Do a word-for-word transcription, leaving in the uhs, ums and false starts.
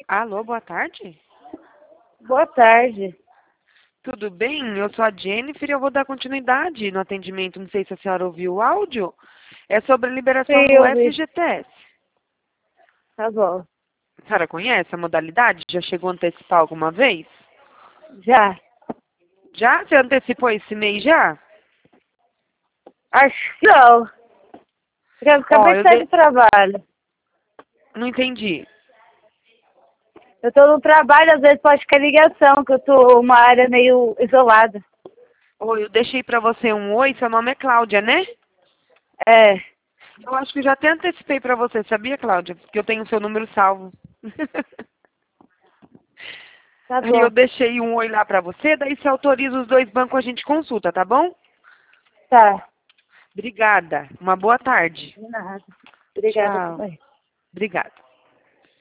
Alô, boa tarde. Boa tarde. Tudo bem? Eu sou a Jennifer e eu vou dar continuidade no atendimento. Não sei se a senhora ouviu o áudio. É sobre a liberação Sim, do eu vi. F G T S. Tá bom. A senhora conhece a modalidade? Já chegou a antecipar alguma vez? Já. Já? Você antecipou esse mês já? Acho que não. Eu Ó, acabei de eu sair de... do trabalho. não entendi. Eu tô no trabalho, às vezes pode ficar ligação, que eu tô uma área meio isolada. Oi, eu deixei pra você um oi, seu nome é Cláudia, né? É. Eu acho que já até antecipei pra você, sabia, Cláudia? Porque eu tenho o seu número salvo. Tá Aí eu bom. deixei um oi lá pra você, daí se autoriza os dois bancos, a gente consulta, tá bom? Tá. Obrigada. Uma boa tarde. De nada. Obrigada Tchau. também. Obrigada.